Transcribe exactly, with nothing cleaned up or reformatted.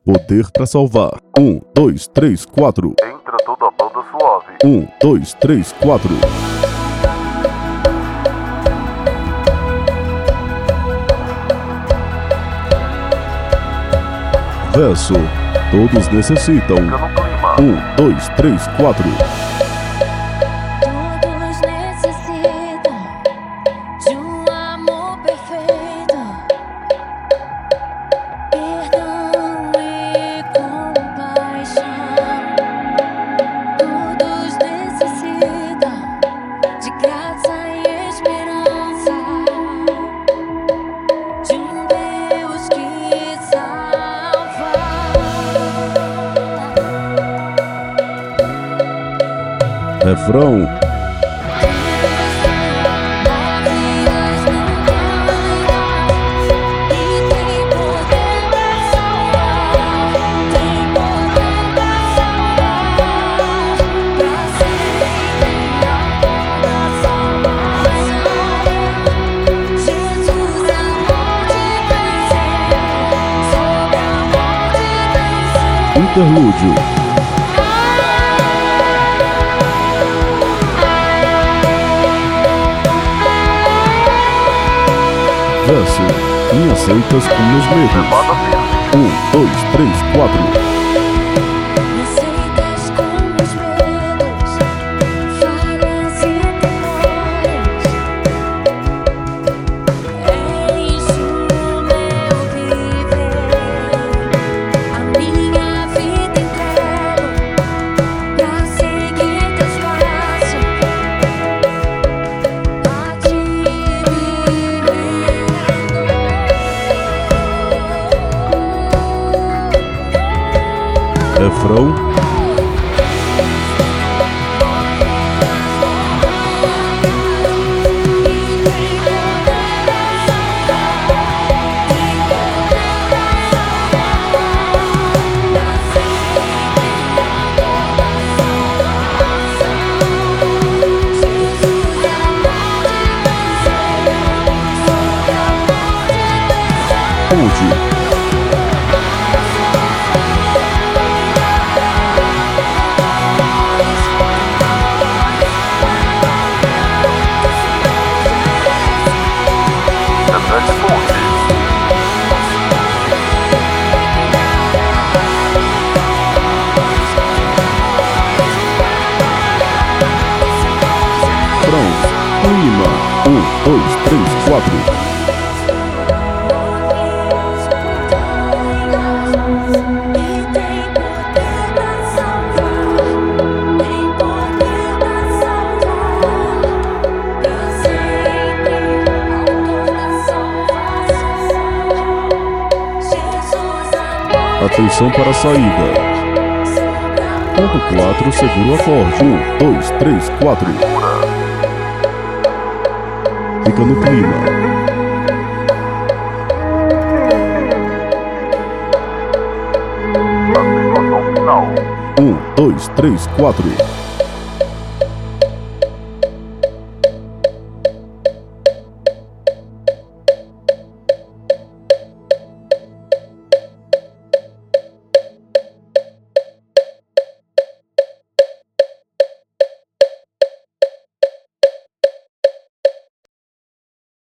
Poder pra salvar. Um, dois, três, quatro. Entra toda a banda suave. Um, dois, três, quatro. Verso. Todos necessitam. Fica no clima. Um, dois, três, quatro. Todos necessitam de um amor perfeito, perdão e compaixão. Todos necessitam de graça e esperança, de um Deus que salva. Refrão. Interlúdio. Verso. Minhas seitas com meus medos. Levada verde. Um, dois, três, quatro. Me aceitas com meus medos, falhas e temores. És o meu viver, a minha vida entrego pra seguir teus passos, a te Refrão. Ponte. Repete ponte. Pronto. Clima. Um, dois, três, quatro. Atenção para a saída. Ponto quatro, segura o acorde. Um, dois, três, quatro. Fica no clima. A situação final. Um, dois, três, quatro.